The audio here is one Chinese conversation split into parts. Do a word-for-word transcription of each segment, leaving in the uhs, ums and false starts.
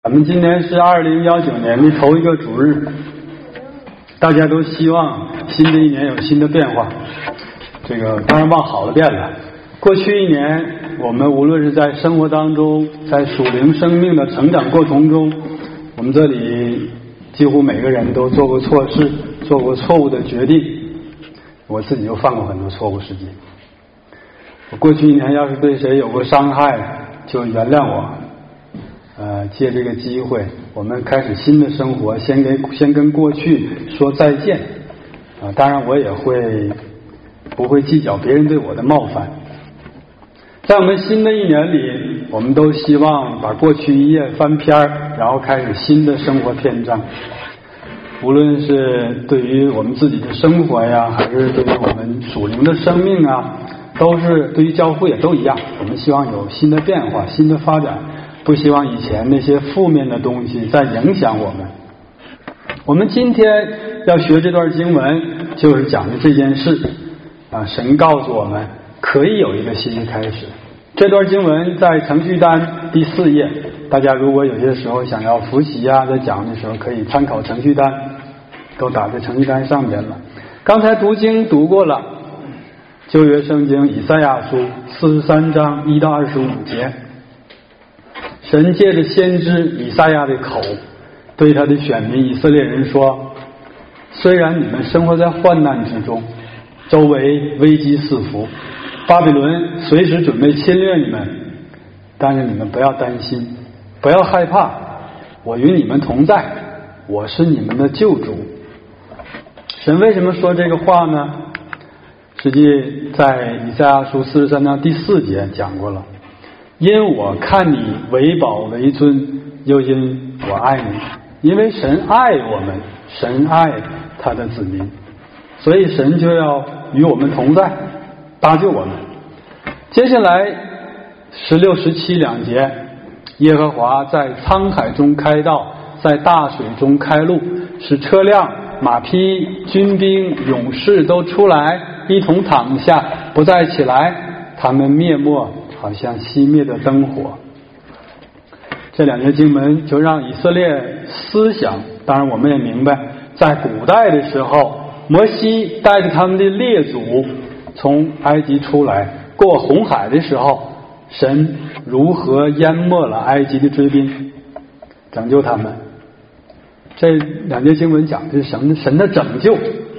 咱们今年是二零幺九年的头一个主日，大家都希望新的一年有新的变化，这个当然往好了变了。过去一年，我们无论是在生活当中，在属灵生命的成长过程中，我们这里几乎每个人都做过错事，做过错误的决定。我自己就犯过很多错误事情。我过去一年要是对谁有过伤害，就原谅我。呃，借这个机会，我们开始新的生活，先给先跟过去说再见啊、呃！当然，我也会不会计较别人对我的冒犯。在我们新的一年里，我们都希望把过去一页翻篇，然后开始新的生活篇章。无论是对于我们自己的生活呀，还是对于我们属灵的生命啊，都是对于教会也都一样。我们希望有新的变化，新的发展。不希望以前那些负面的东西再影响我们。我们今天要学这段经文，就是讲的这件事啊。神告诉我们，可以有一个新的开始。这段经文在程序单第四页，大家如果有些时候想要复习啊，在讲的时候可以参考程序单，都打在程序单上边了。刚才读经读过了，旧约圣经以赛亚书四十三章一到二十五节。神借着先知以赛亚的口，对他的选民以色列人说：虽然你们生活在患难之中，周围危机四伏，巴比伦随时准备侵略你们，但是你们不要担心，不要害怕，我与你们同在，我是你们的救主。神为什么说这个话呢？实际在以赛亚书四十三章第四节讲过了。因我看你为宝为尊，又因我爱你，因为神爱我们，神爱他的子民，所以神就要与我们同在，搭救我们。接下来十六十七两节，耶和华在沧海中开道，在大水中开路，使车辆、马匹、军兵、勇士都出来，一同躺下，不再起来，他们灭没好像熄灭的灯火。这两节经文就让以色列思想，当然我们也明白，在古代的时候，摩西带着他们的列祖从埃及出来，过红海的时候，神如何淹没了埃及的追兵，拯救他们。这两节经文讲的是神神的拯救。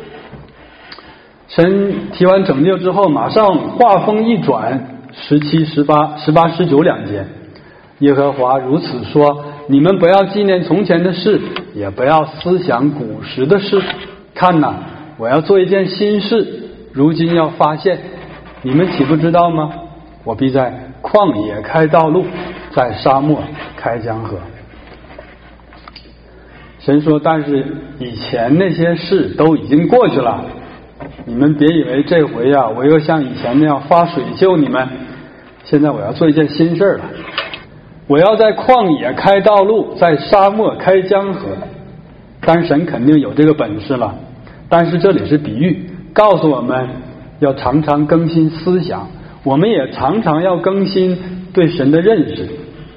神提完拯救之后，马上话锋一转，十七、十八、十八、十九两节，耶和华如此说：你们不要纪念从前的事，也不要思想古时的事。看哪，我要做一件新事，如今要发现，你们岂不知道吗？我必在旷野开道路，在沙漠开江河。神说，但是以前那些事都已经过去了，你们别以为这回啊，我又像以前那样发水救你们。现在我要做一件新事了，我要在旷野开道路，在沙漠开江河。当然神肯定有这个本事了，但是这里是比喻，告诉我们要常常更新思想，我们也常常要更新对神的认识。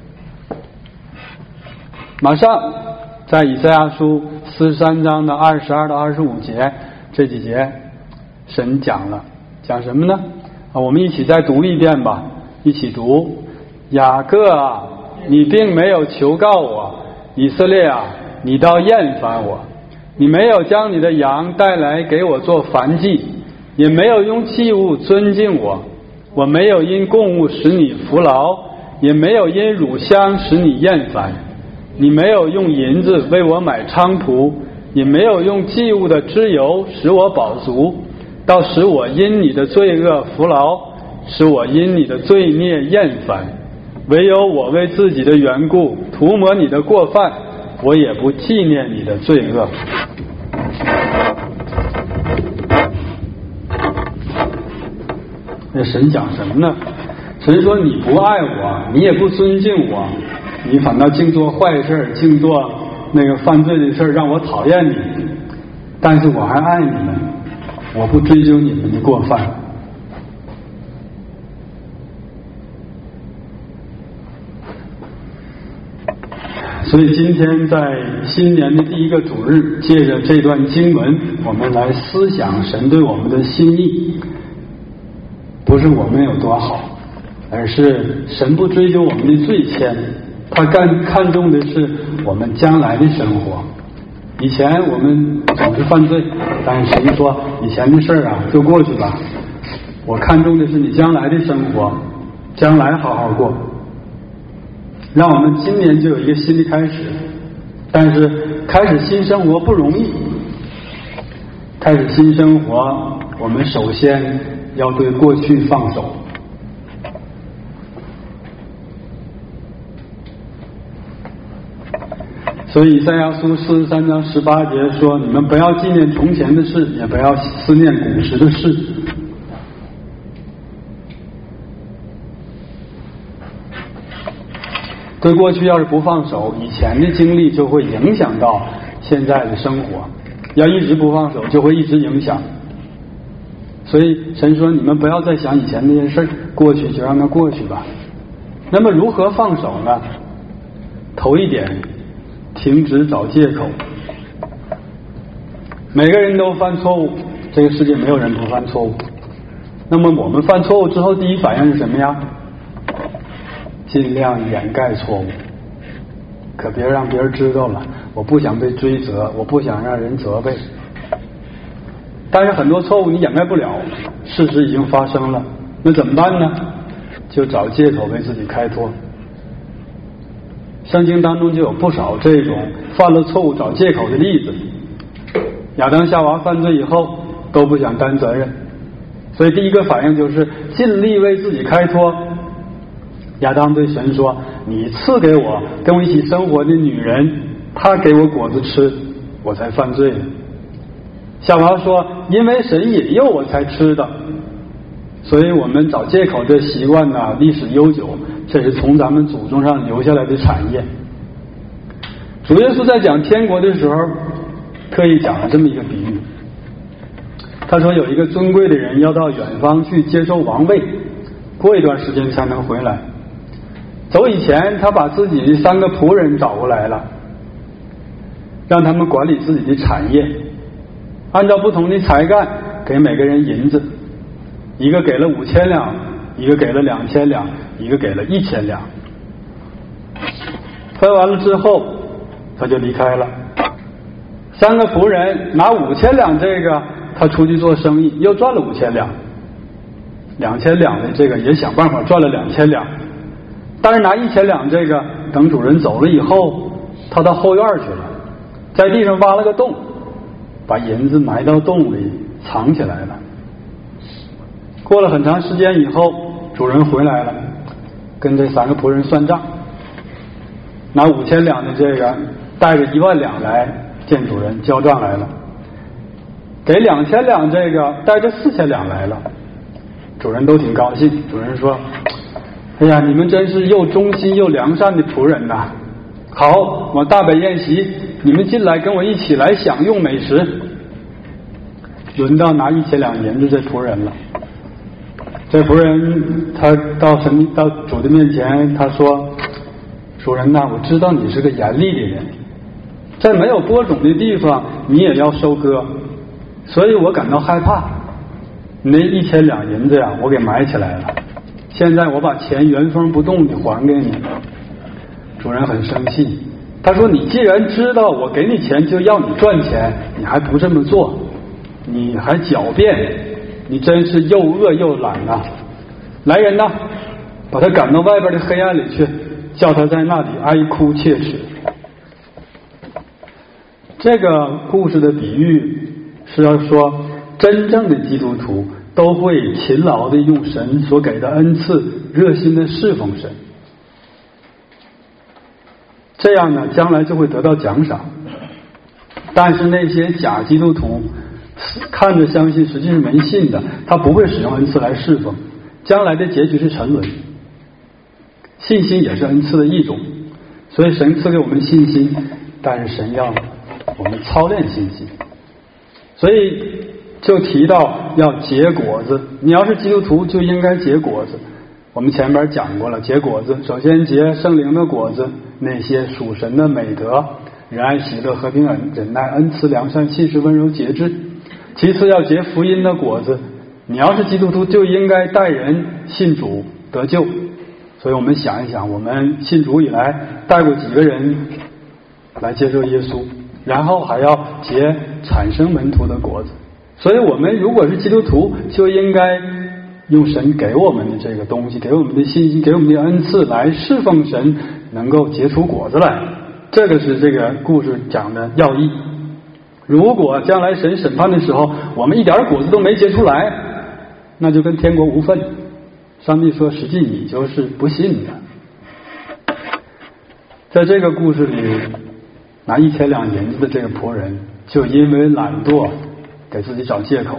马上在以赛亚书四十三章的二十二到二十五节这几节，神讲了，讲什么呢？啊，我们一起再读一遍吧，一起读。雅各啊，你并没有求告我；以色列啊，你倒厌烦我。你没有将你的羊带来给我做燔祭，也没有用祭物尊敬我。我没有因供物使你服劳，也没有因乳香使你厌烦。你没有用银子为我买菖蒲，也没有用祭物的脂油使我饱足，倒使我因你的罪恶服劳，使我因你的罪孽厌烦。唯有我为自己的缘故涂抹你的过犯，我也不纪念你的罪恶。那神讲什么呢？神说，你不爱我，你也不尊敬我，你反倒净做坏事，净做那个犯罪的事，让我讨厌你。但是我还爱你们，我不追究你们的过犯。 所以今天在新年的第一个主日，借着这段经文，我们来思想神对我们的心意。不是我们有多好，而是神不追究我们的罪愆，他看看重的是我们将来的生活。以前我们总是犯罪，但是神说以前的事儿啊就过去吧，我看重的是你将来的生活，将来好好过。让我们今年就有一个新的开始，但是开始新生活不容易。开始新生活，我们首先要对过去放手。所以以赛亚书四十三章十八节说，你们不要纪念从前的事，也不要思念古时的事。对过去要是不放手，以前的经历就会影响到现在的生活，要一直不放手就会一直影响。所以神说你们不要再想以前那件事，过去就让它过去吧。那么如何放手呢？头一点，停止找借口。每个人都犯错误，这个世界没有人不犯错误。那么我们犯错误之后，第一反应是什么呀？尽量掩盖错误，可别让别人知道了。我不想被追责，我不想让人责备。但是很多错误你掩盖不了，事实已经发生了，那怎么办呢？就找借口为自己开脱。圣经当中就有不少这种犯了错误找借口的例子。亚当夏娃犯罪以后都不想担责任，所以第一个反应就是尽力为自己开脱。亚当对神说，你赐给我跟我一起生活的女人，她给我果子吃，我才犯罪的。夏娃说，因为神引诱我才吃的。所以我们找借口这习惯呢，历史悠久，这是从咱们祖宗上留下来的产业。主耶稣在讲天国的时候特意讲了这么一个比喻，他说有一个尊贵的人要到远方去接受王位，过一段时间才能回来。走以前他把自己的三个仆人找过来了，让他们管理自己的产业，按照不同的才干给每个人银子，一个给了五千两，一个给了两千两，一个给了一千两。分完了之后他就离开了。三个仆人拿五千两，这个他出去做生意又赚了五千两，两千两的这个也想办法赚了两千两。但是拿一千两这个，等主人走了以后，他到后院去了，在地上挖了个洞，把银子埋到洞里藏起来了。过了很长时间以后，主人回来了，跟这三个仆人算账，拿五千两的这个带着一万两来见主人交账来了，给两千两这个带着四千两来了。主人都挺高兴，主人说，哎呀，你们真是又忠心又良善的仆人呐！好，我大摆宴席，你们进来跟我一起来享用美食。轮到拿一千两银子这仆人了。这仆人他到神到主的面前，他说，主人呐，我知道你是个严厉的人，在没有播种的地方你也要收割，所以我感到害怕。你那一千两银子呀，我给埋起来了，现在我把钱原封不动的还给你。主人很生气，他说，你既然知道我给你钱就要你赚钱，你还不这么做，你还狡辩，你真是又饿又懒呐！来人呐，把他赶到外边的黑暗里去，叫他在那里哀哭切齿。这个故事的比喻是要说，真正的基督徒都会勤劳的用神所给的恩赐热心的侍奉神，这样呢将来就会得到奖赏。但是那些假基督徒看着相信实际是没信的，他不会使用恩赐来侍奉，将来的结局是沉沦。信心也是恩赐的一种，所以神赐给我们信心，但是神要我们操练信心，所以就提到要结果子。你要是基督徒就应该结果子。我们前面讲过了，结果子首先结圣灵的果子， 那些属神的美德：仁爱、喜乐、和平、忍忍耐、恩慈、良善、信实、温柔、节制。其次要结福音的果子。你要是基督徒，就应该带人信主得救。所以我们想一想，我们信主以来带过几个人来接受耶稣，然后还要结产生门徒的果子。所以我们如果是基督徒，就应该用神给我们的这个东西，给我们的信心，给我们的恩赐来侍奉神，能够结出果子来。这个是这个故事讲的要义。如果将来神审判的时候，我们一点果子都没结出来，那就跟天国无分。上帝说，实际你就是不信的。在这个故事里，拿一千两银子的这个仆人，就因为懒惰给自己找借口。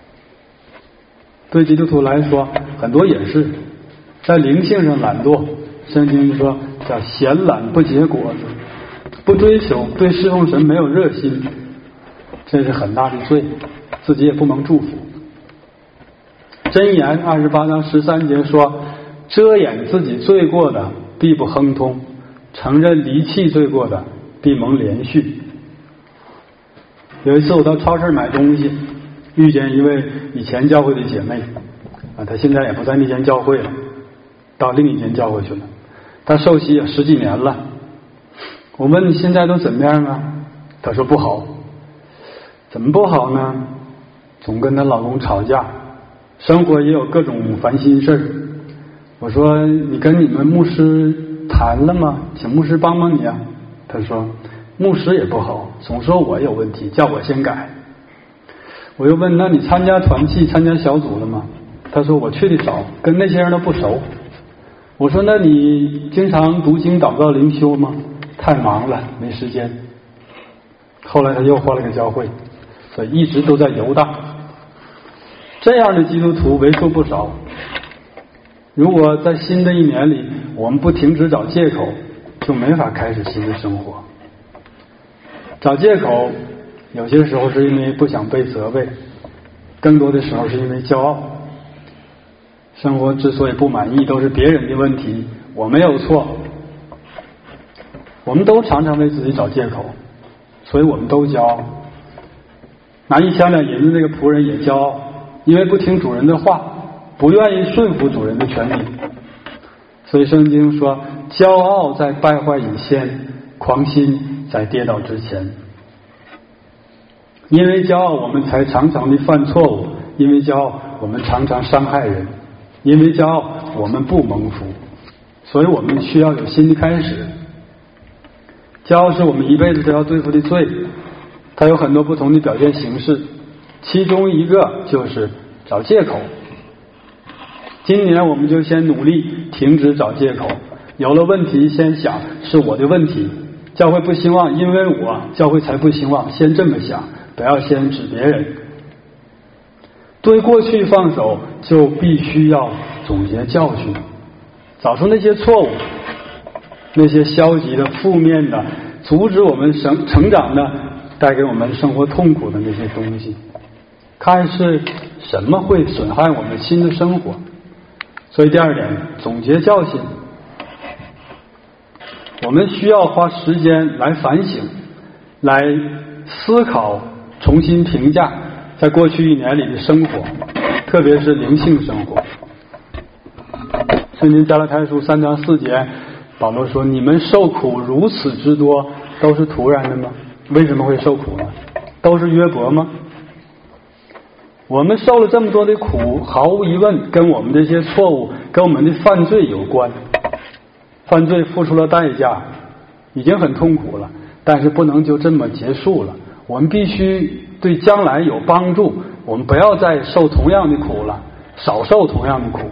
对基督徒来说，很多也是在灵性上懒惰。圣经说叫闲懒不结果子，不追求，对侍奉神没有热心，这是很大的罪，自己也不蒙祝福。箴言二十八章十三节说，遮掩自己罪过的必不亨通，承认离弃罪过的必蒙连续。有一次我到超市买东西，遇见一位以前教会的姐妹啊，她现在也不在那间教会了，到另一间教会去了。她受洗有十几年了。我问你现在都怎么样啊？她说不好。怎么不好呢？总跟她老公吵架，生活也有各种烦心事儿。我说你跟你们牧师谈了吗？请牧师帮帮你啊。她说牧师也不好，总说我有问题，叫我先改。我又问那你参加团契参加小组了吗？她说我去的少，跟那些人都不熟。我说那你经常读经祷告灵修吗？太忙了没时间。后来她又换了个教会，所以一直都在游荡。这样的基督徒为数不少。如果在新的一年里我们不停止找借口，就没法开始新的生活。找借口有些时候是因为不想被责备，更多的时候是因为骄傲。生活之所以不满意，都是别人的问题，我没有错。我们都常常为自己找借口，所以我们都骄傲。拿一千两银子那个仆人也骄傲，因为不听主人的话，不愿意顺服主人的权利。所以圣经说，骄傲在败坏以先，狂心在跌倒之前。因为骄傲我们才常常的犯错误，因为骄傲我们常常伤害人，因为骄傲我们不蒙福。所以我们需要有新的开始。骄傲是我们一辈子都要对付的罪，它有很多不同的表现形式，其中一个就是找借口。今年我们就先努力停止找借口，有了问题先想是我的问题，教会不兴旺因为我，教会才不兴旺，先这么想，不要先指别人。对过去放手，就必须要总结教训，找出那些错误，那些消极的负面的阻止我们成成长的带给我们生活痛苦的那些东西，看是什么会损害我们新的生活。所以第二点，总结教训，我们需要花时间来反省，来思考，重新评价在过去一年里的生活，特别是灵性生活。圣经加拉太书三章四节，保罗说，你们受苦如此之多，都是突然的吗？为什么会受苦呢？都是约伯吗？我们受了这么多的苦，毫无疑问跟我们这些错误，跟我们的犯罪有关。犯罪付出了代价，已经很痛苦了，但是不能就这么结束了，我们必须对将来有帮助，我们不要再受同样的苦了，少受同样的苦。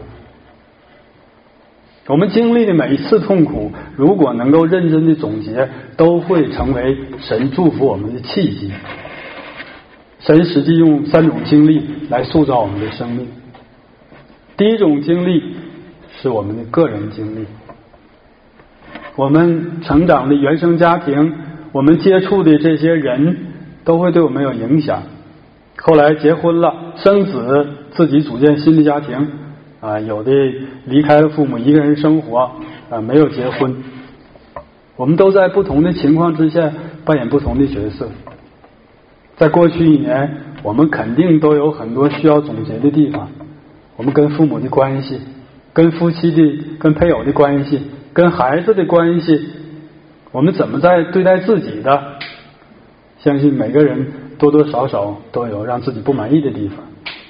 我们经历的每一次痛苦，如果能够认真的总结，都会成为神祝福我们的契机。神实际用三种经历来塑造我们的生命。第一种经历是我们的个人经历，我们成长的原生家庭，我们接触的这些人都会对我们有影响。后来结婚了，生子，自己组建新的家庭啊，有的离开了父母一个人生活啊，没有结婚。 我们都在不同的情况之下扮演不同的角色。在过去一年，我们肯定都有很多需要总结的地方。我们跟父母的关系，跟夫妻的、跟配偶的关系，跟孩子的关系，我们怎么在对待自己的？相信每个人多多少少都有让自己不满意的地方。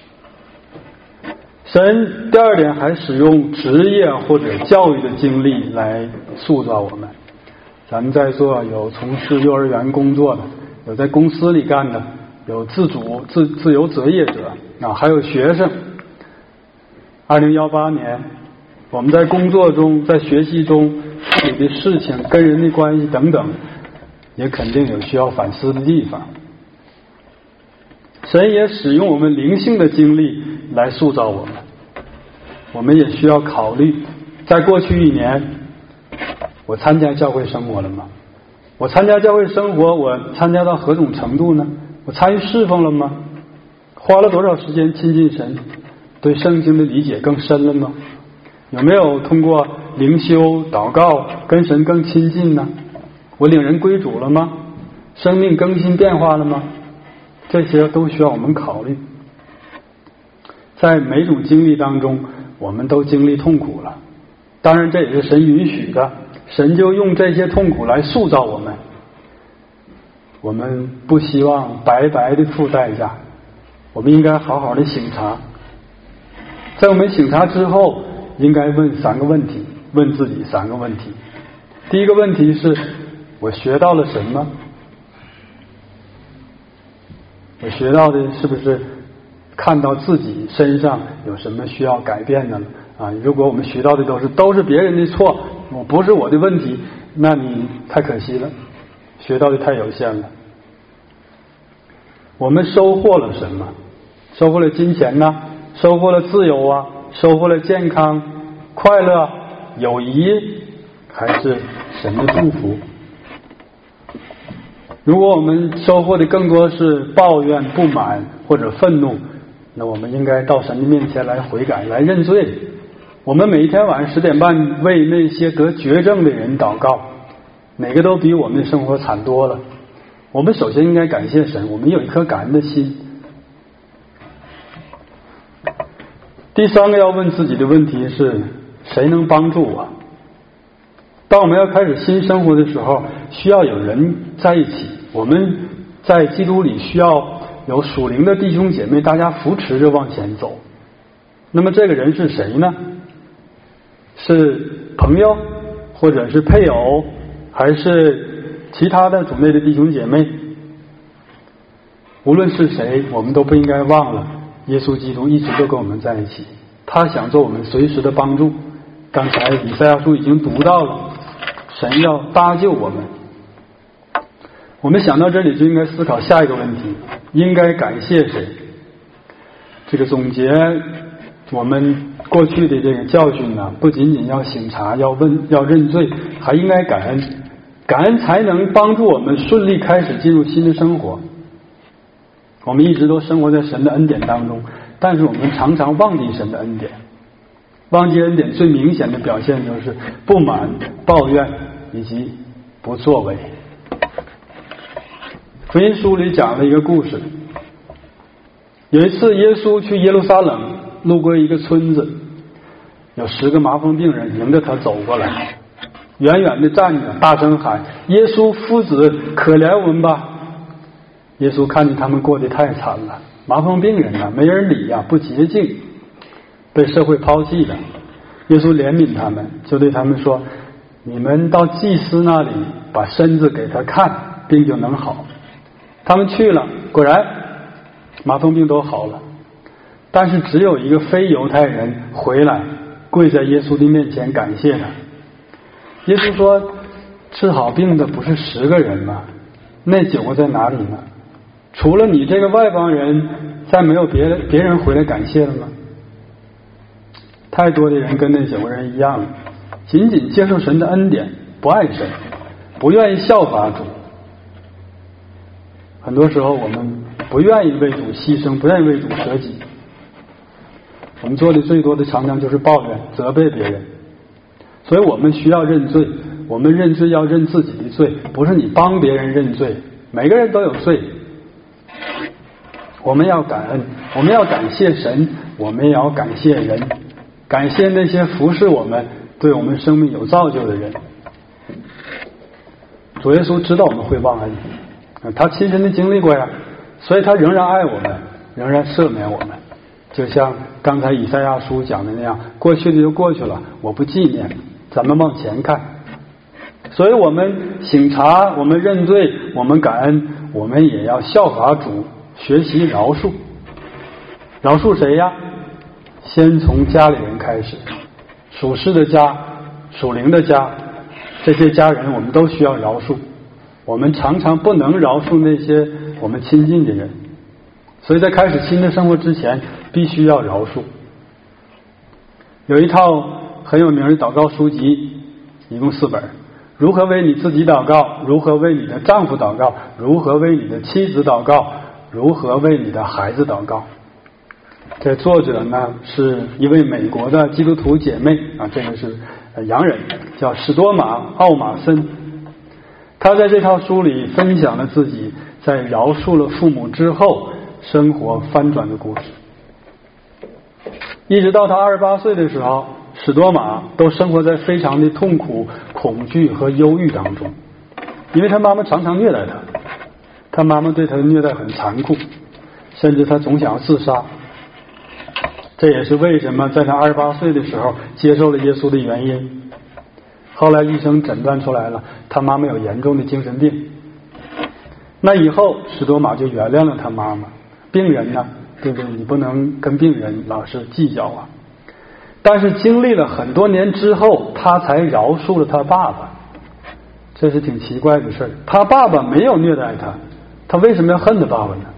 神第二点还使用职业或者教育的经历来塑造我们。咱们在座有从事幼儿园工作的，有在公司里干的，有自主自自由职业者啊，还有学生。二零一八年，我们在工作中、在学习中处理的事情、跟人的关系等等，也肯定有需要反思的地方。神也使用我们灵性的经历来塑造我们。我们也需要考虑，在过去一年，我参加教会生活了吗？我参加教会生活，我参加到何种程度呢？我参与侍奉了吗？花了多少时间亲近神？对圣经的理解更深了吗？有没有通过灵修、祷告跟神更亲近呢？我领人归主了吗？生命更新变化了吗？这些都需要我们考虑。在每种经历当中，我们都经历痛苦了，当然这也是神允许的，神就用这些痛苦来塑造我们。我们不希望白白的付代价，我们应该好好的省察。在我们省察之后，应该问三个问题，问自己三个问题。第一个问题是，我学到了什么？我学到的是不是看到自己身上有什么需要改变的了啊？如果我们学到的都是都是别人的错，我不是我的问题，那你太可惜了，学到的太有限了。我们收获了什么？收获了金钱呢？收获了自由啊？收获了健康、快乐、友谊，还是神的祝福？如果我们收获的更多是抱怨、不满或者愤怒，那我们应该到神的面前来悔改，来认罪。我们每一天晚上十点半为那些得绝症的人祷告，哪个都比我们的生活惨多了。我们首先应该感谢神，我们有一颗感恩的心。第三个要问自己的问题是，谁能帮助我？当我们要开始新生活的时候，需要有人在一起。我们在基督里需要有属灵的弟兄姐妹，大家扶持着往前走。那么这个人是谁呢？是朋友，或者是配偶，还是其他的主内的弟兄姐妹？无论是谁，我们都不应该忘了耶稣基督一直都跟我们在一起，他想做我们随时的帮助。刚才以赛亚书已经读到了，神要搭救我们。我们想到这里就应该思考下一个问题，应该感谢谁？这个总结我们过去的这个教训呢，不仅仅要省察，要问，要认罪，还应该感恩。感恩才能帮助我们顺利开始进入新的生活。我们一直都生活在神的恩典当中，但是我们常常忘记神的恩典。忘记恩典最明显的表现就是不满、抱怨以及不作为。福音书里讲了一个故事，有一次耶稣去耶路撒冷，路过一个村子，有十个麻风病人迎着他走过来，远远的站着，大声喊：耶稣夫子，可怜我们吧！耶稣看见他们过得太惨了，麻风病人啊，没人理呀、啊，不洁净，被社会抛弃了。耶稣怜悯他们，就对他们说：你们到祭司那里把身子给他看，病就能好。他们去了，果然麻风病都好了。但是只有一个非犹太人回来，跪在耶稣的面前感谢他。耶稣说：治好病的不是十个人吗？那九个在哪里呢？除了你这个外邦人，再没有别人别人回来感谢了吗？太多的人跟那九个人一样，仅仅接受神的恩典，不爱神，不愿意效法主。很多时候我们不愿意为主牺牲，不愿意为主舍己。我们做的最多的常常就是抱怨、责备别人。所以我们需要认罪， 我们认罪要认自己的罪，不是你帮别人认罪，每个人都有罪。我们要感恩，我们要感谢神，我们也要感谢人，感谢那些服侍我们、对我们生命有造就的人。主耶稣知道我们会忘恩，他亲身的经历过呀，所以他仍然爱我们，仍然赦免我们。就像刚才以赛亚书讲的那样，过去的就过去了，我不纪念，咱们往前看。所以我们省察，我们认罪，我们感恩，我们也要效法主，学习饶恕。饶恕谁呀？先从家里人开始，属世的家，属灵的家，这些家人我们都需要饶恕。我们常常不能饶恕那些我们亲近的人，所以在开始新的生活之前，必须要饶恕。有一套很有名的祷告书籍，一共四本，如何为你自己祷告，如何为你的丈夫祷告，如何为你的妻子祷告，如何为你的孩子祷告。这作者呢是一位美国的基督徒姐妹啊，这个是洋人，叫史多玛·奥马森。她在这套书里分享了自己在饶恕了父母之后生活翻转的故事。一直到她二十八岁的时候，史多玛都生活在非常的痛苦、恐惧和忧郁当中，因为她妈妈常常虐待她，她妈妈对她的虐待很残酷，甚至她总想要自杀。这也是为什么在她二十八岁的时候接受了耶稣的原因。后来医生诊断出来了，她妈妈有严重的精神病。那以后史多玛就原谅了她妈妈。病人呢，对不对？你不能跟病人老是计较啊。但是经历了很多年之后，他才饶恕了他爸爸。这是挺奇怪的事儿。他爸爸没有虐待他，他为什么要恨他爸爸呢？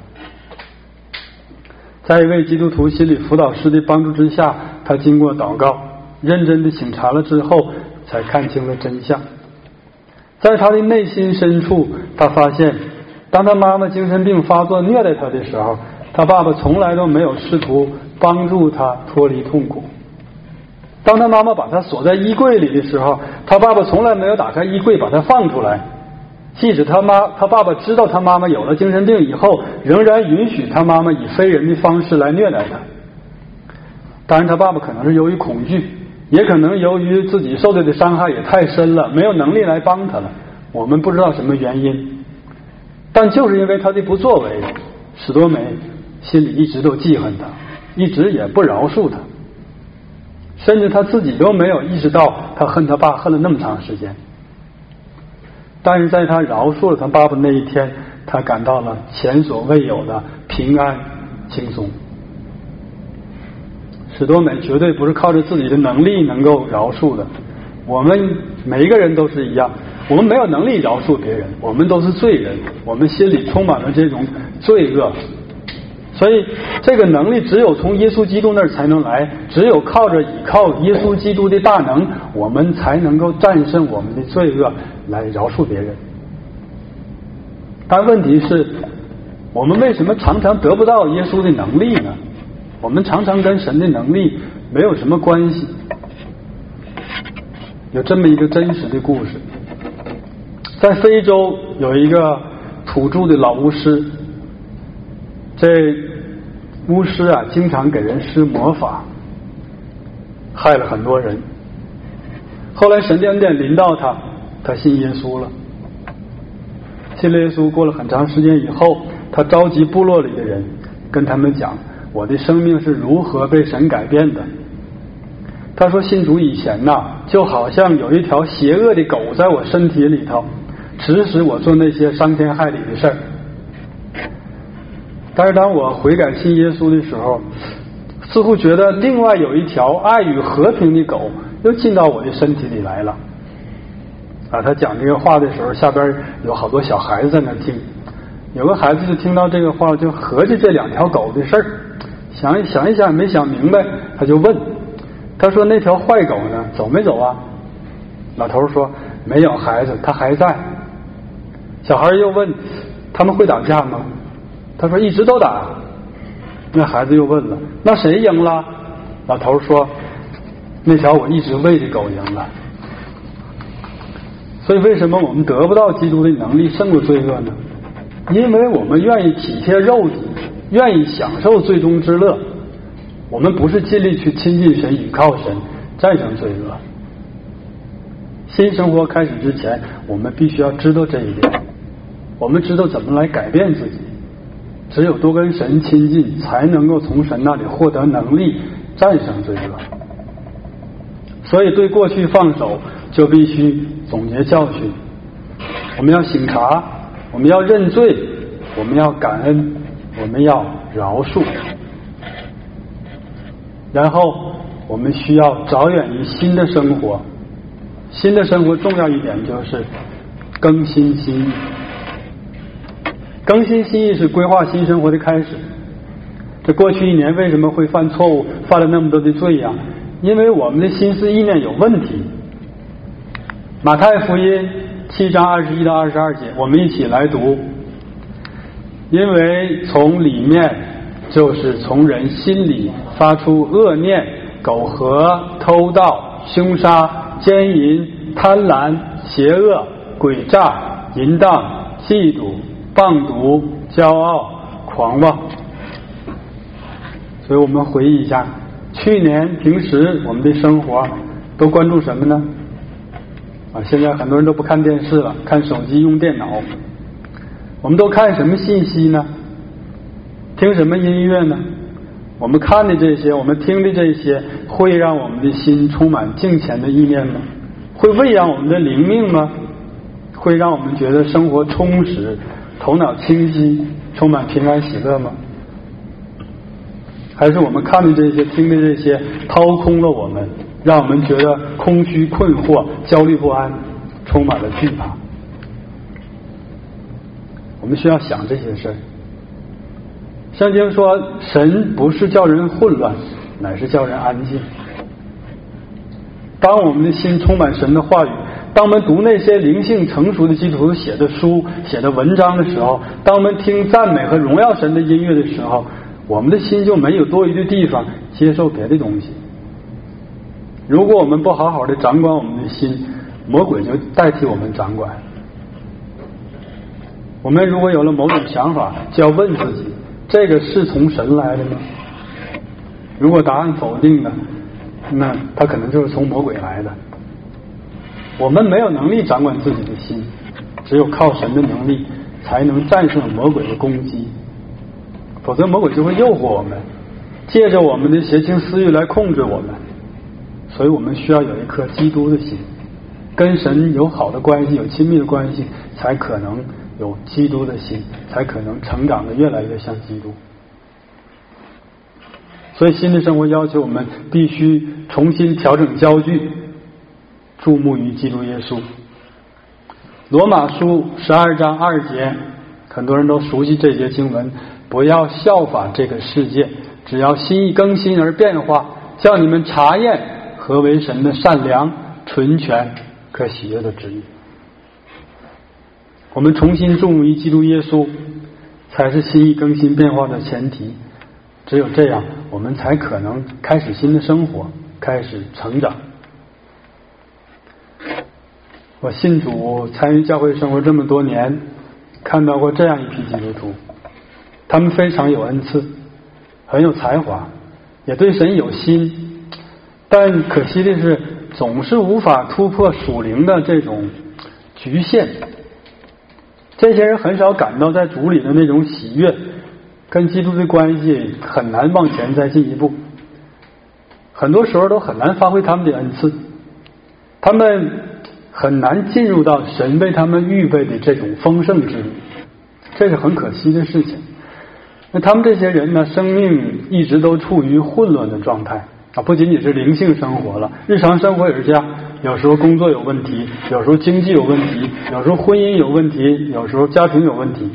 在一位基督徒心理辅导师的帮助之下，他经过祷告，认真的省察了之后，才看清了真相。在他的内心深处，他发现当他妈妈精神病发作虐待他的时候，他爸爸从来都没有试图帮助他脱离痛苦。当他妈妈把他锁在衣柜里的时候，他爸爸从来没有打开衣柜把他放出来。即使他妈他爸爸知道他妈妈有了精神病以后，仍然允许他妈妈以非人的方式来虐待他。当然他爸爸可能是由于恐惧，也可能由于自己受到的伤害也太深了，没有能力来帮他了，我们不知道什么原因。但就是因为他的不作为，史多美心里一直都记恨他，一直也不饶恕他，甚至他自己都没有意识到他恨他爸恨了那么长时间。但是在他饶恕了他爸爸那一天，他感到了前所未有的平安轻松。史多美绝对不是靠着自己的能力能够饶恕的，我们每一个人都是一样，我们没有能力饶恕别人，我们都是罪人，我们心里充满了这种罪恶，所以这个能力只有从耶稣基督那儿才能来，只有靠着倚靠耶稣基督的大能，我们才能够战胜我们的罪恶，来饶恕别人。但问题是，我们为什么常常得不到耶稣的能力呢？我们常常跟神的能力没有什么关系。有这么一个真实的故事，在非洲有一个土著的老巫师，这巫师啊经常给人施魔法，害了很多人。后来神的恩典临到他，他信耶稣了。信了耶稣过了很长时间以后，他召集部落里的人，跟他们讲我的生命是如何被神改变的。他说信主以前呐、啊，就好像有一条邪恶的狗在我身体里头，指使我做那些伤天害理的事儿。但是当我悔改信耶稣的时候，似乎觉得另外有一条爱与和平的狗又进到我的身体里来了。啊，他讲这个话的时候，下边有好多小孩子在那听。有个孩子就听到这个话，就合计这两条狗的事儿，想一想一想没想明白，他就问，他说那条坏狗呢，走没走啊？老头说没有，孩子，他还在。小孩又问，他们会打架吗？他说一直都打。那孩子又问了，那谁赢了？老头说那条我一直喂的狗赢了。 所以为什么我们得不到基督的能力胜过罪恶呢？因为我们愿意体贴肉体，愿意享受最终之乐，我们不是尽力去亲近神，倚靠神，战胜罪恶。新生活开始之前，我们必须要知道这一点，我们知道怎么来改变自己。只有多跟神亲近，才能够从神那里获得能力，战胜罪恶。所以对过去放手，就必须总结教训。我们要省察，我们要认罪，我们要感恩，我们要饶恕。然后我们需要着眼于新的生活。新的生活重要一点就是更新心意。更新心意是规划新生活的开始。这过去一年为什么会犯错误，犯了那么多的罪呀？因为我们的心思意念有问题。马太福音七章二十一到二十二节，我们一起来读。因为从里面，就是从人心里发出恶念、苟合、偷盗、凶杀、奸淫、贪婪、邪恶、诡诈、淫荡、嫉妒、谤毒、骄傲、狂妄。所以我们回忆一下，去年平时我们的生活都关注什么呢？啊，现在很多人都不看电视了，看手机，用电脑。我们都看什么信息呢？听什么音乐呢？我们看的这些，我们听的这些，会让我们的心充满敬虔的意念吗？会喂养我们的灵命吗？会让我们觉得生活充实，头脑清晰，充满平安喜乐吗？还是我们看的这些，听的这些，掏空了我们，让我们觉得空虚困惑，焦虑不安，充满了惧怕。我们需要想这些事儿。圣经说，神不是叫人混乱，乃是叫人安静。当我们的心充满神的话语，当我们读那些灵性成熟的基督徒写的书、写的文章的时候，当我们听赞美和荣耀神的音乐的时候，我们的心就没有多余的地方接受别的东西。如果我们不好好的掌管我们的心，魔鬼就代替我们掌管。我们如果有了某种想法，就要问自己，这个是从神来的吗？如果答案否定的，那它可能就是从魔鬼来的。我们没有能力掌管自己的心，只有靠神的能力才能战胜魔鬼的攻击，否则魔鬼就会诱惑我们，借着我们的邪情私欲来控制我们。所以我们需要有一颗基督的心，跟神有好的关系，有亲密的关系，才可能有基督的心，才可能成长的越来越像基督。所以新的生活要求我们必须重新调整焦距，注目于基督耶稣。罗马书十二章二节，很多人都熟悉这节经文，不要效法这个世界，只要心意更新而变化，叫你们查验何为神的善良、纯全、可喜悦的旨意。我们重新注目于基督耶稣，才是心意更新变化的前提。只有这样，我们才可能开始新的生活，开始成长。我信主参与教会生活这么多年，看到过这样一批基督徒，他们非常有恩赐，很有才华，也对神有心，但可惜的是总是无法突破属灵的这种局限。这些人很少感到在主里的那种喜悦，跟基督的关系很难往前再进一步，很多时候都很难发挥他们的恩赐，他们很难进入到神为他们预备的这种丰盛之路，这是很可惜的事情。那他们这些人呢，生命一直都处于混乱的状态啊，不仅仅是灵性生活了，日常生活也是这样。有时候工作有问题，有时候经济有问题，有时候婚姻有问题，有时候家庭有问题。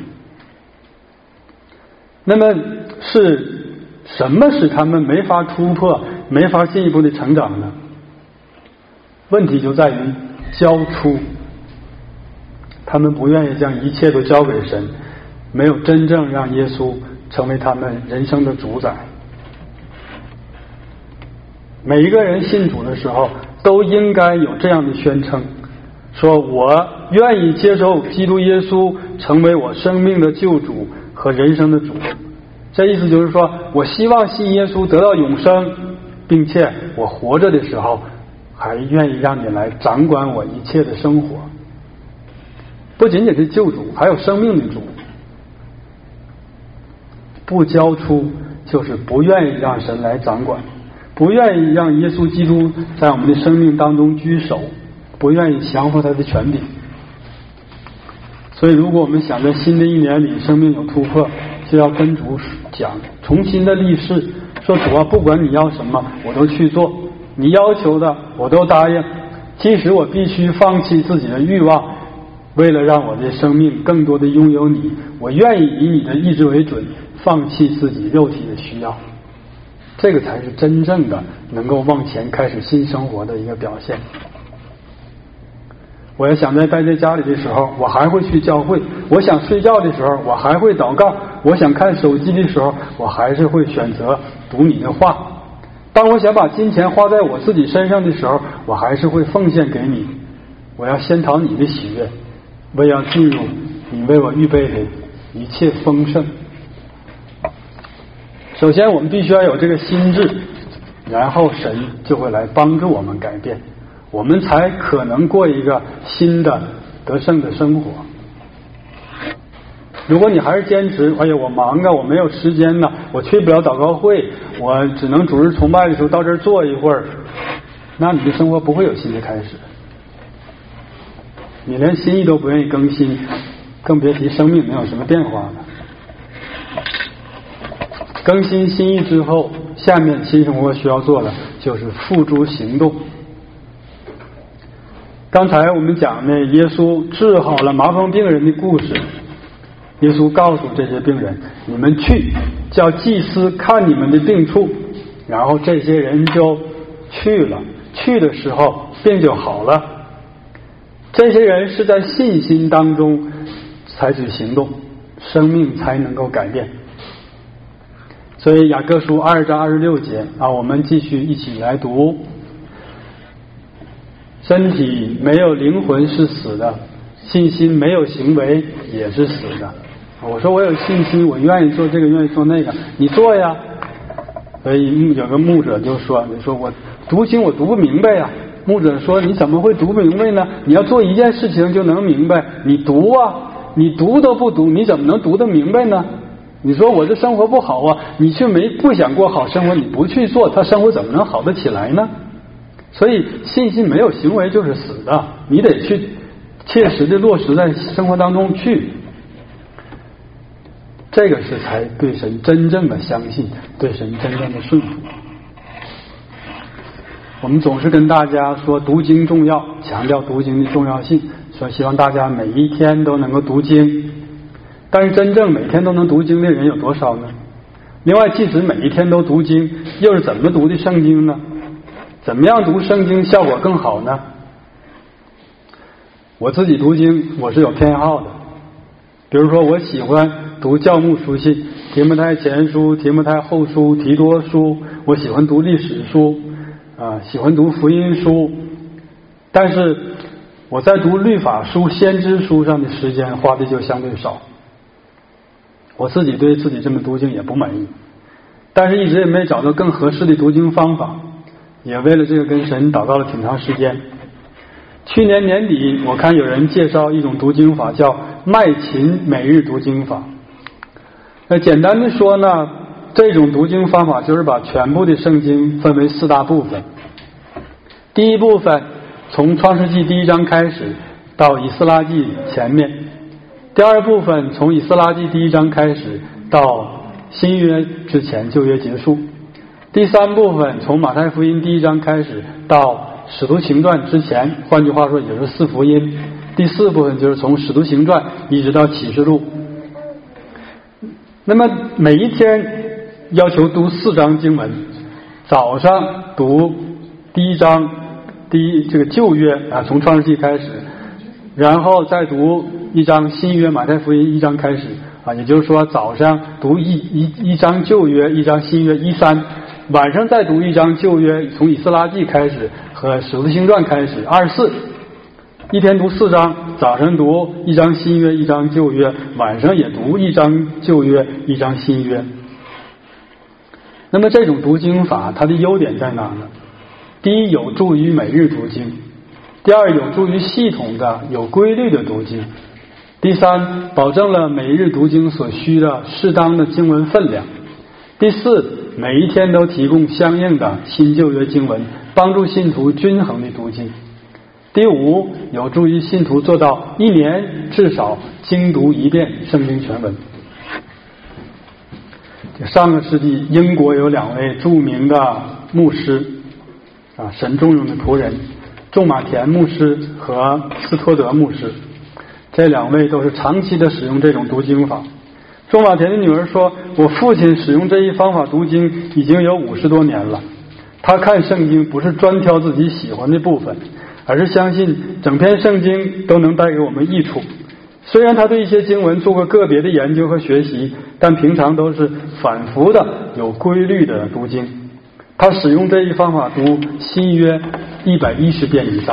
那么是什么使他们没法突破，没法进一步的成长呢？问题就在于交出，他们不愿意将一切都交给神，没有真正让耶稣成为他们人生的主宰。每一个人信主的时候都应该有这样的宣称， 说我愿意接受基督耶稣成为我生命的救主和人生的主。这意思就是说，我希望信耶稣得到永生，并且我活着的时候还愿意让你来掌管我一切的生活。不仅仅是救主，还有生命的主。不交出就是不愿意让神来掌管，不愿意让耶稣基督在我们的生命当中居首，不愿意降服他的权柄。所以如果我们想在新的一年里生命有突破，就要跟主讲，重新的立誓，说主啊，不管你要什么我都去做，你要求的我都答应，即使我必须放弃自己的欲望，为了让我的生命更多的拥有你，我愿意以你的意志为准，放弃自己肉体的需要。这个才是真正的能够往前开始新生活的一个表现。我也想在待在家里的时候，我还会去教会；我想睡觉的时候，我还会祷告；我想看手机的时候，我还是会选择读你的话。当我想把金钱花在我自己身上的时候，我还是会奉献给你。我要先讨你的喜悦，我要进入你为我预备的一切丰盛。首先我们必须要有这个心智，然后神就会来帮助我们改变，我们才可能过一个新的得胜的生活。如果你还是坚持，哎呀我忙啊，我没有时间呢，我去不了祷告会，我只能主日崇拜的时候到这儿坐一会儿，那你的生活不会有新的开始，你连心意都不愿意更新，更别提生命能有什么变化了。更新心意之后，下面新生活需要做的就是付诸行动。刚才我们讲呢，耶稣治好了麻风病人的故事。耶稣告诉这些病人，你们去叫祭司看你们的病处，然后这些人就去了，去的时候病就好了。这些人是在信心当中采取行动，生命才能够改变。所以雅各书二章二十六节啊，我们继续一起来读。身体没有灵魂是死的，信心没有行为也是死的。我说我有信心，我愿意做这个，愿意做那个，你做呀。所以有个牧者就说，你说我读经我读不明白呀。牧者说，你怎么会读不明白呢？你要做一件事情就能明白，你读啊，你读都不读，你怎么能读得明白呢？你说我这生活不好啊，你却没不想过好生活，你不去做，他生活怎么能好得起来呢？所以信心没有行为就是死的，你得去切实的落实在生活当中去，这个是才对神真正的相信，对神真正的顺服。我们总是跟大家说读经重要，强调读经的重要性，说希望大家每一天都能够读经。但是真正每天都能读经的人有多少呢？另外，即使每一天都读经，又是怎么读的圣经呢？怎么样读圣经效果更好呢？我自己读经我是有偏好的，比如说我喜欢读教牧书信，提摩太前书、提摩太后书、提多书，我喜欢读历史书啊，喜欢读福音书。但是我在读律法书、先知书上的时间花的就相对少。我自己对自己这么读经也不满意，但是一直也没找到更合适的读经方法，也为了这个跟神祷告了挺长时间。去年年底我看有人介绍一种读经法，叫麦勤每日读经法。那简单的说呢，这种读经方法就是把全部的圣经分为四大部分。第一部分从创世纪第一章开始到以斯拉记前面，第二部分从以斯拉记第一章开始到新约之前旧约结束，第三部分从马太福音第一章开始到使徒行传之前，换句话说也就是四福音。第四部分就是从使徒行传一直到启示录。那么每一天要求读四章经文，早上读第一章第一这个旧约啊，从创世纪开始，然后再读一章新约马太福音一章开始啊，也就是说早上读一一一章旧约，一章新约一三，晚上再读一章旧约，从以斯拉记开始和使徒行传开始二四， 一天读四章，早上读一章新约，一章旧约，晚上也读一章旧约，一章新约。那么这种读经法它的优点在哪呢？第一，有助于每日读经；第二，有助于系统的有规律的读经；第三，保证了每日读经所需的适当的经文分量；第四，每一天都提供相应的新旧约经文，帮助信徒均衡的读经；第五，有助于信徒做到一年至少精读一遍圣经全文。上个世纪英国有两位著名的牧师啊，神重用的仆人，仲马田牧师和斯托德牧师，这两位都是长期的使用这种读经法。仲马田的女儿说，我父亲使用这一方法读经已经有五十多年了，他看圣经不是专挑自己喜欢的部分，而是相信整篇圣经都能带给我们益处。虽然他对一些经文做过个别的研究和学习，但平常都是反复的有规律的读经。他使用这一方法读新约一百一十遍以上。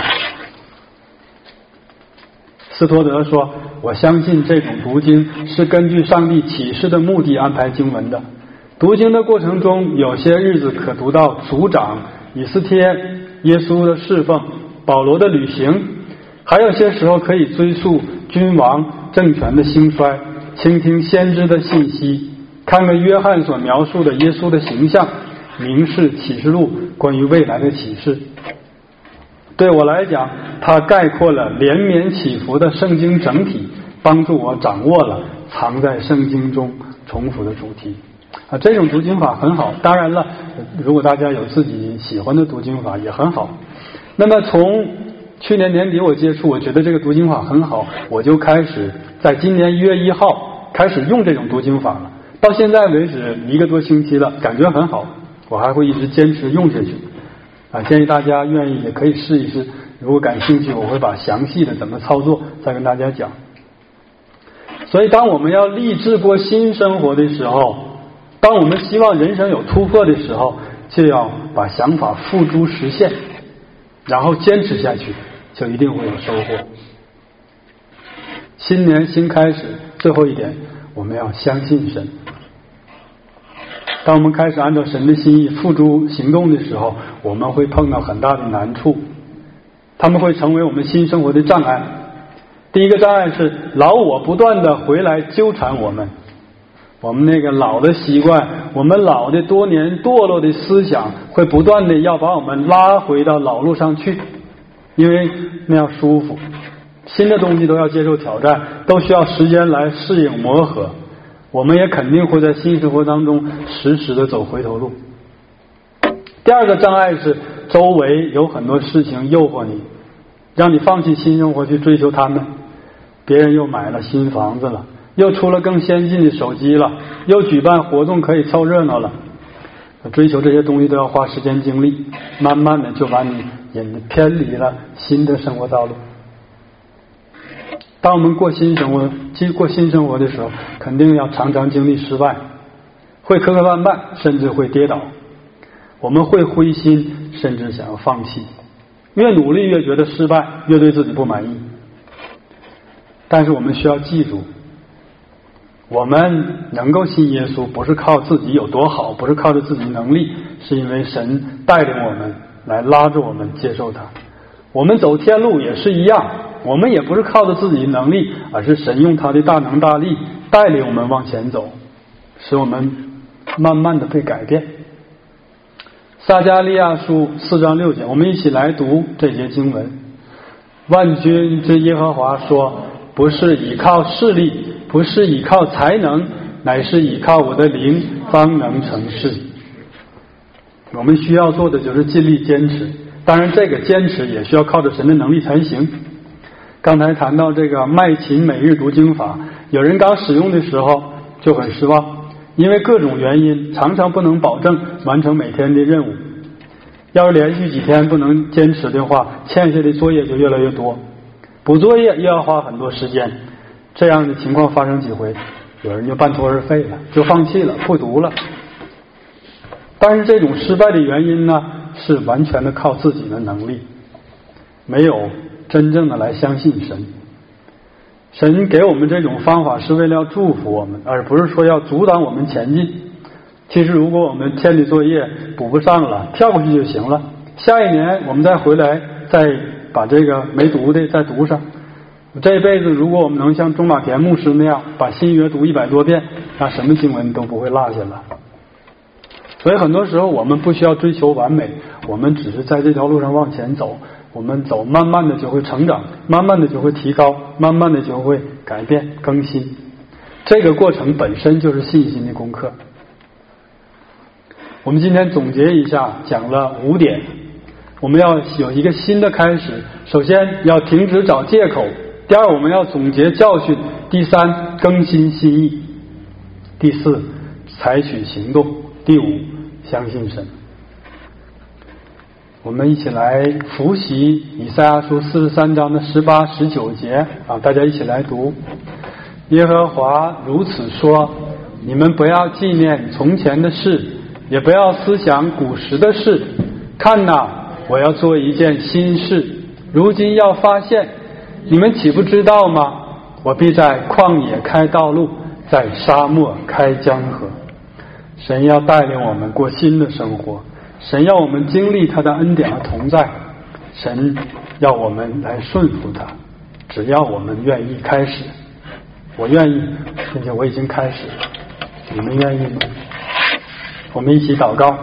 斯托德说，我相信这种读经是根据上帝启示的目的安排经文的。读经的过程中，有些日子可读到族长、以斯帖、耶稣的侍奉、保罗的旅行，还有些时候可以追溯君王政权的兴衰，倾听先知的信息，看看约翰所描述的耶稣的形象，明示启示录关于未来的启示。对我来讲，它概括了连绵起伏的圣经整体，帮助我掌握了藏在圣经中重复的主题啊，这种读经法很好。当然了，如果大家有自己喜欢的读经法也很好。那么从去年年底我接触，我觉得这个读经法很好，我就开始在今年一月一号开始用这种读经法了。到现在为止一个多星期了，感觉很好，我还会一直坚持用下去啊！建议大家愿意也可以试一试，如果感兴趣，我会把详细的怎么操作再跟大家讲。所以当我们要立志过新生活的时候，当我们希望人生有突破的时候，就要把想法付诸实现，然后坚持下去，就一定会有收获。新年新开始，最后一点，我们要相信神。当我们开始按照神的心意付诸行动的时候，我们会碰到很大的难处，他们会成为我们新生活的障碍。第一个障碍是老我不断的回来纠缠我们，我们那个老的习惯，我们老的多年堕落的思想，会不断的要把我们拉回到老路上去，因为那样舒服。新的东西都要接受挑战，都需要时间来适应磨合，我们也肯定会在新生活当中时时的走回头路。第二个障碍是周围有很多事情诱惑你，让你放弃新生活去追求他们。别人又买了新房子了，又出了更先进的手机了，又举办活动可以凑热闹了。追求这些东西都要花时间精力，慢慢的就把你引偏离了新的生活道路。当我们过新生活过新生活的时候，肯定要常常经历失败，会磕磕绊绊，甚至会跌倒，我们会灰心，甚至想要放弃，越努力越觉得失败，越对自己不满意。但是我们需要记住，我们能够信耶稣，不是靠自己有多好，不是靠着自己能力，是因为神带领我们，来拉着我们接受他。我们走天路也是一样，我们也不是靠着自己能力，而是神用他的大能大力带领我们往前走，使我们慢慢的被改变。撒迦利亚书四章六节，我们一起来读这节经文。万军之耶和华说，不是倚靠势力，不是倚靠才能，乃是倚靠我的灵，方能成事。我们需要做的就是尽力坚持，当然这个坚持也需要靠着神的能力才行。刚才谈到这个麦琴每日读经法，有人刚使用的时候就很失望，因为各种原因常常不能保证完成每天的任务。要是连续几天不能坚持的话，欠下的作业就越来越多，补作业又要花很多时间。这样的情况发生几回，有人就半途而废了，就放弃了，不读了。但是这种失败的原因呢，是完全的靠自己的能力，没有真正的来相信神。神给我们这种方法是为了要祝福我们，而不是说要阻挡我们前进。其实如果我们天理作业补不上了，跳过去就行了，下一年我们再回来再把这个没读的再读上。这一辈子如果我们能像中马田牧师那样把新约读一百多遍，那什么经文都不会落下了。所以很多时候我们不需要追求完美，我们只是在这条路上往前走，我们走慢慢的就会成长，慢慢的就会提高，慢慢的就会改变更新。这个过程本身就是信心的功课。我们今天总结一下，讲了五点，我们要有一个新的开始。首先要停止找借口，第二我们要总结教训，第三更新心意，第四采取行动，第五相信神。我们一起来复习以赛亚书四十三章的十八、十九节啊，大家一起来读。耶和华如此说：你们不要纪念从前的事，也不要思想古时的事。看哪，我要做一件新事，如今要发现，你们岂不知道吗？我必在旷野开道路，在沙漠开江河。神要带领我们过新的生活，神要我们经历他的恩典和同在，神要我们来顺服他，只要我们愿意开始。我愿意，并且我已经开始了，你们愿意吗？我们一起祷告。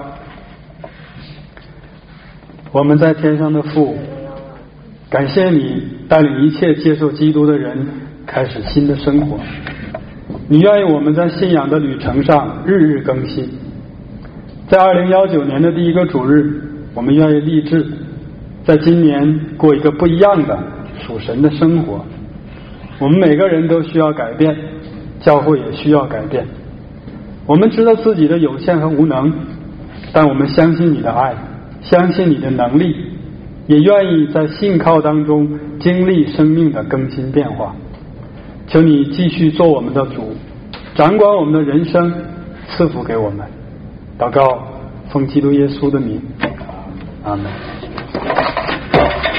我们在天上的父，感谢你带领一切接受基督的人开始新的生活。你愿意我们在信仰的旅程上日日更新。在二零一九年的第一个主日，我们愿意立志在今年过一个不一样的属神的生活。我们每个人都需要改变，教会也需要改变。我们知道自己的有限和无能，但我们相信你的爱，相信你的能力，也愿意在信靠当中经历生命的更新变化。求你继续做我们的主，掌管我们的人生，赐福给我们。祷告，奉基督耶稣的名，阿门。